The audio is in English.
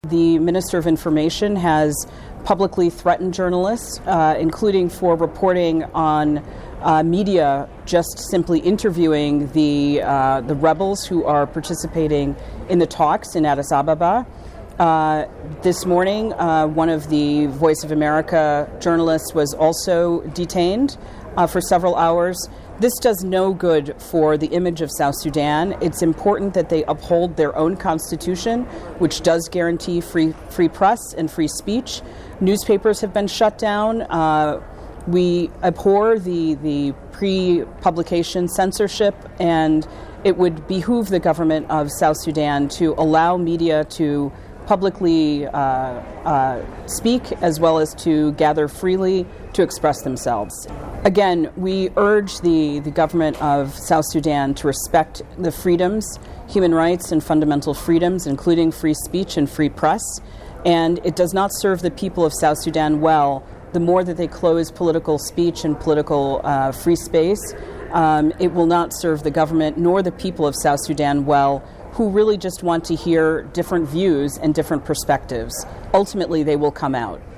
The Minister of Information has publicly threatened journalists, including for reporting on media just simply interviewing the rebels who are participating in the talks in Addis Ababa. This morning, one of the Voice of America journalists was also detained for several hours. This does no good for the image of South Sudan. It's important that they uphold their own constitution, which does guarantee free press and free speech. Newspapers have been shut down. We abhor the pre-publication censorship, and it would behoove the government of South Sudan to allow media to publicly speak as well as to gather freely to express themselves. Again, we urge the government of South Sudan to respect the freedoms, human rights and fundamental freedoms, including free speech and free press. And it does not serve the people of South Sudan well the more that they close political speech and political free space. It will not serve the government nor the people of South Sudan well, who really just want to hear different views and different perspectives. Ultimately, they will come out.